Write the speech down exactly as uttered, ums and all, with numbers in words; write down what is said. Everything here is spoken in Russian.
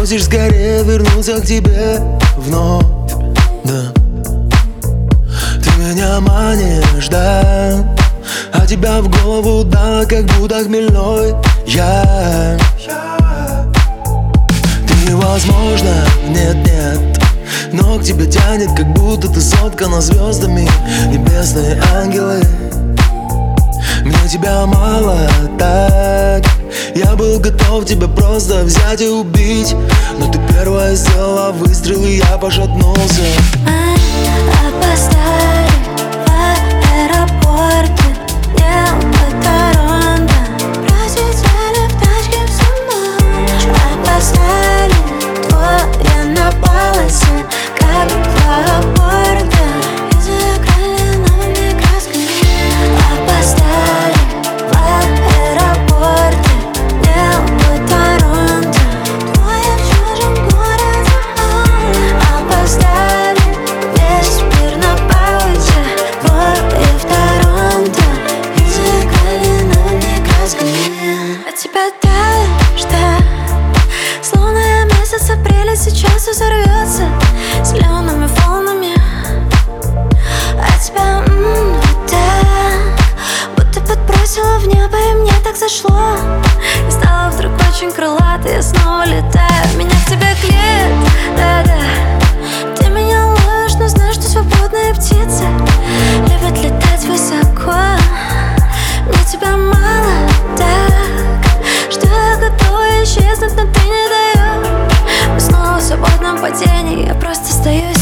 просишь скорее вернуться к тебе вновь, да. Ты меня манишь, да, а тебя в голову, да, как будто хмельной я. Ты невозможно, нет-нет, но к тебе тянет, как будто ты соткана звездами, небесные ангелы. Мне тебя мало, так я был готов тебя просто взять и убить, но ты первая сделала выстрел, и я пошатнулся. Мы опоздали в аэропорте, небо Торонто, просидели в тачке всю ночь. Опоздали, двое на полосе, как два борта, и заиграли новыми красками. Опоздали в аэропорте, небо Торонто, двое в чужом городе. Опоздали, весь мир на паузе, двое в Торонто, и заиграли новыми красками. От тебя дождь, словно месяц апреля сейчас взорвется зелеными волнами. От тебя м-м, вот так, будто подбросила в небо, и мне так зашло. И стала вдруг очень крылатой, я снова летаю. Меня к тебе клеит, да-да. Ты меня ловишь, но знаешь, что свободные птицы любят летать высоко. Мне тебя мало, так, что я готова исчезнуть, но ты не даешь. Мы снова в свободном падении, я просто остаюсь.